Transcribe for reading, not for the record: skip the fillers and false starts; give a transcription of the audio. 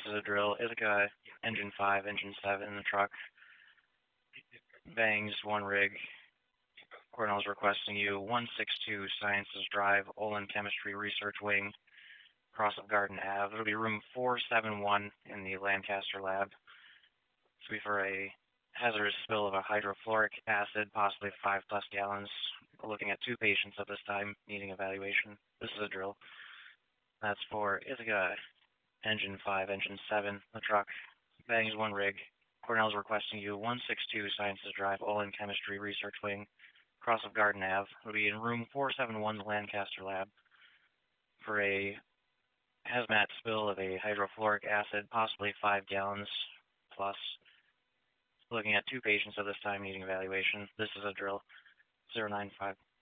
is a drill. Ithaca, engine 5, engine 7 in the truck. Bangs, one rig. Cornell's requesting you 162 Sciences Drive, Olin Chemistry Research Wing, across of Garden Ave. It'll be room 471 in the Lancaster lab. This will be for a hazardous spill of a hydrofluoric acid, possibly 5+ gallons. We're looking at 2 patients at this time needing evaluation. This is a drill. That's for Ithaca, engine 5, engine 7, the truck. Bangs, one rig. Cornell's requesting you 162 Sciences Drive, Olin Chemistry Research Wing, across of Garden Ave. It'll be in room 471, the Lancaster lab, for a hazmat spill of a hydrofluoric acid, possibly 5 gallons plus. Looking at 2 patients at this time needing evaluation. This is a drill. 095.